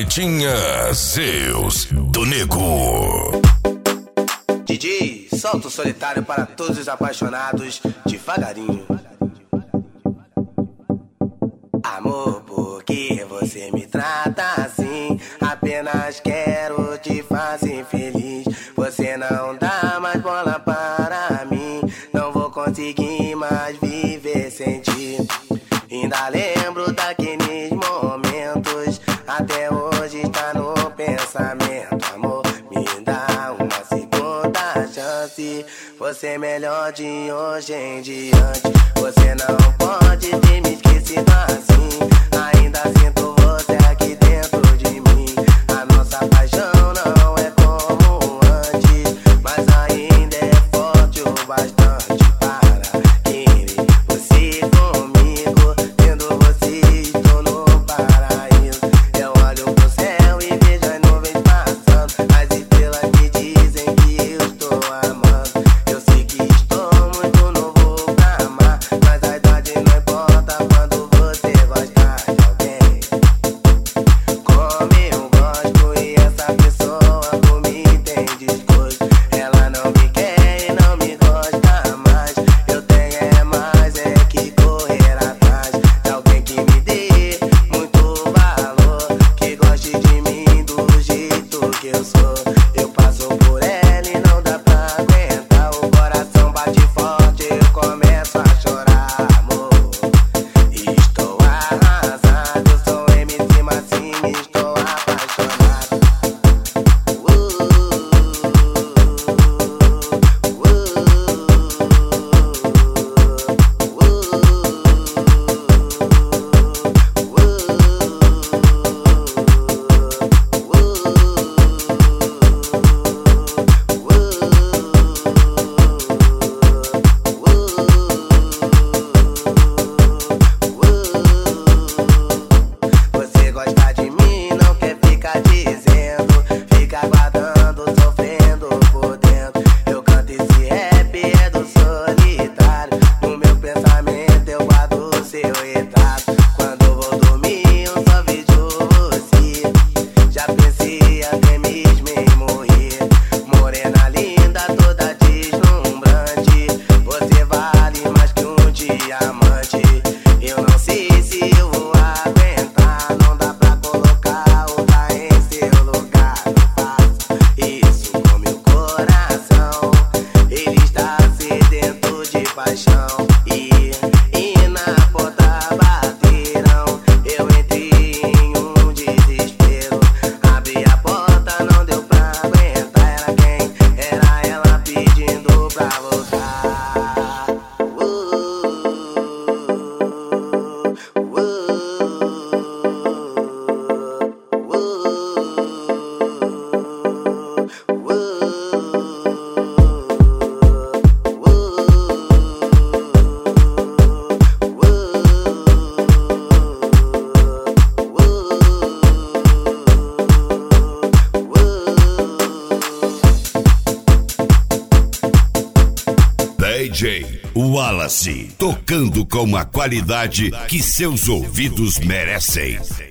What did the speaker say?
Martinha Zeus do Nego. DJ, solta o solitário para todos os apaixonados, devagarinho. Amor, por que você me trata assim? Apenas quero te fazer feliz. Você não dá mais bola para mim. Não vou conseguir mais viver sem ti. Ainda lembro daqueles momentos, até hoje está no pensamento. Amor, me dá uma segunda chance. Você é melhor de hoje em diante. Você não pode ter me esquecido assim. Ainda sinto você aqui dentro de mim. A nossa paixão não é como antes, mas ainda é forte o bastante para querer você comigo. Tendo você estou no paraíso. Eu olho pro céu e vejo as nuvens passando. As estrelas me dizem que eu estou amando. Eu sei que estou muito novo pra amar, mas a idade não importa quando você gosta de alguém como eu gosto. E essa pessoa por mim tem desgosto. Ela não me quer e não me gosta mais. Eu tenho é mais é que correr atrás de alguém que me dê muito valor, que goste de mim do jeito que eu sou. Eu passo por ela e não dá pra aguentar. O coração bate forte, eu começo a chorar. Amor, estou arrasado. Sou MC Massinho, estou apaixonado. Você gosta de mim, não quer ficar dizendo, fica guardando, sofrendo por dentro. Eu canto esse rap, é do solitário. No meu pensamento eu guardo o seu retrato. Quando eu vou dormir eu só vejo você. Já pensei até mesmo em morrer. Morena linda, toda deslumbrante. Você vale mais que um diamante. Eu não sei se eu vou aguentar. Não dá pra colocar outra em seu lugar. Não faço isso com meu coração. Ele está sedento de paixão. E na porta bateram. Eu entrei em um desespero. Abri a porta, não deu pra aguentar. Era quem? Era ela pedindo pra voltar. DJ Wallace, tocando com a qualidade que seus ouvidos merecem.